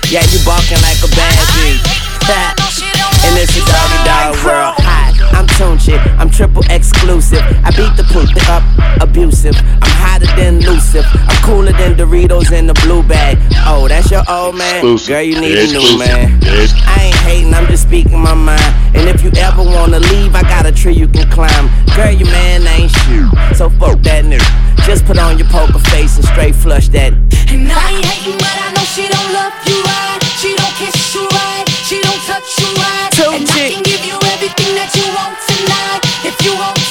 Yeah, you barking like a bad bitch. And it's a doggy dog world. Hi, I'm Tunchi, I'm triple exclusive. I beat the poop up, abusive. I'm hotter than elusive. I'm cooler than Doritos in the blue bag. Oh, that's your old man? Exclusive. Girl, you need a new man. I ain't hating, I'm just speaking my mind. And if you ever wanna leave, I got a tree you can climb. Girl, your man ain't shit, so fuck that nigga. Just put on your poker face and straight flush that. And I ain't hating, but I know she don't love you right. She don't kiss you right. She don't touch you right. And I can give you everything that you want tonight. If you want